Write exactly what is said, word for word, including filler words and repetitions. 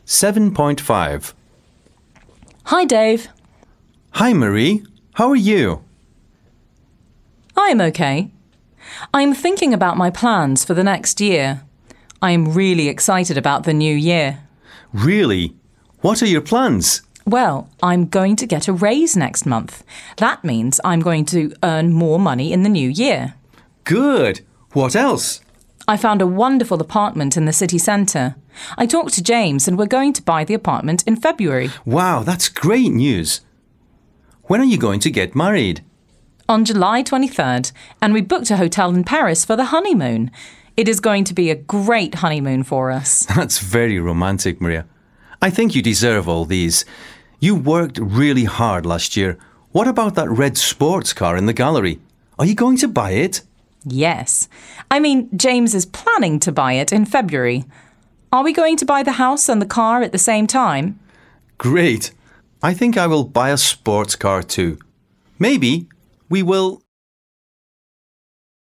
seven point five. Hi, Dave. Hi, Marie. How are you? I'm okay. I'm thinking about my plans for the next year. I'm really excited about the new year. Really? What are your plans? Well, I'm going to get a raise next month. That means I'm going to earn more money in the new year. Good. What else? I found a wonderful apartment in the city centre. I talked to James and we're going to buy the apartment in February. Wow, that's great news. When are you going to get married? On July twenty-third, and we booked a hotel in Paris for the honeymoon. It is going to be a great honeymoon for us. That's very romantic, Maria. I think you deserve all these. You worked really hard last year. What about that red sports car in the gallery? Are you going to buy it? Yes. I mean, James is planning to buy it in February. Are we going to buy the house and the car at the same time? Great. I think I will buy a sports car too. Maybe we will